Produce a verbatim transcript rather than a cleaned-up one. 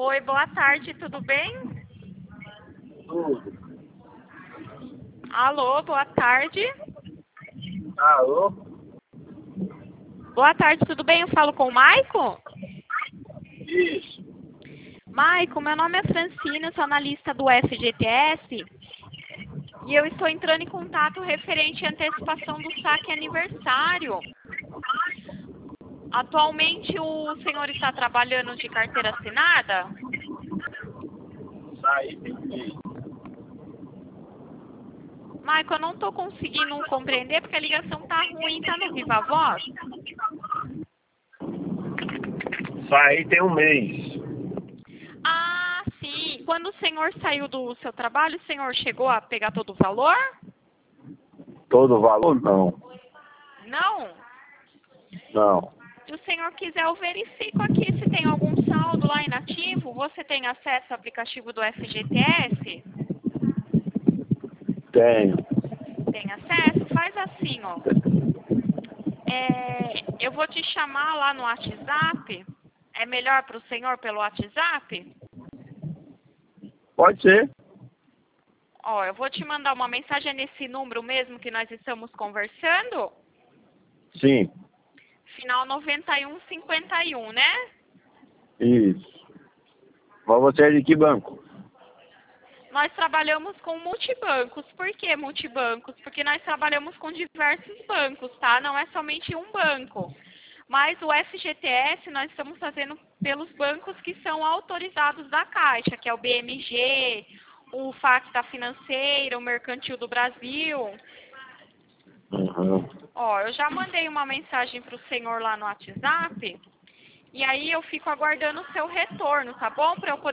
Oi, boa tarde, tudo bem? Tudo. Alô, boa tarde. Alô? Boa tarde, tudo bem? Eu falo com o Maico? Isso. Maico, meu nome é Francina, sou analista do F G T S e eu estou entrando em contato referente à antecipação do saque aniversário. Atualmente o senhor está trabalhando de carteira assinada? Saí pequeno. Maico, eu não estou conseguindo compreender porque a ligação tá ruim, tá no Viva Voz? Saí tem um mês. Ah, sim. Quando o senhor saiu do seu trabalho, o senhor chegou a pegar todo o valor? Todo o valor? Não. Não? Não. Se o senhor quiser, eu verifico aqui se tem algum saldo lá inativo. Você tem acesso ao aplicativo do F G T S? Tenho. Tem acesso? Faz assim, ó. É, eu vou te chamar lá no WhatsApp. É melhor para o senhor pelo WhatsApp? Pode ser? Ó, eu vou te mandar uma mensagem nesse número mesmo que nós estamos conversando. Sim. Final noventa e um cinquenta e um, né? Isso. Mas você é de que banco? Nós trabalhamos com multibancos. Por que multibancos? Porque nós trabalhamos com diversos bancos, tá? Não é somente um banco. Mas o F G T S nós estamos fazendo pelos bancos que são autorizados da Caixa, que é o B M G, o Facta Financeira, o Mercantil do Brasil. Uhum. Ó, eu já mandei uma mensagem para o senhor lá no WhatsApp. E aí eu fico aguardando o seu retorno, tá bom? Para eu poder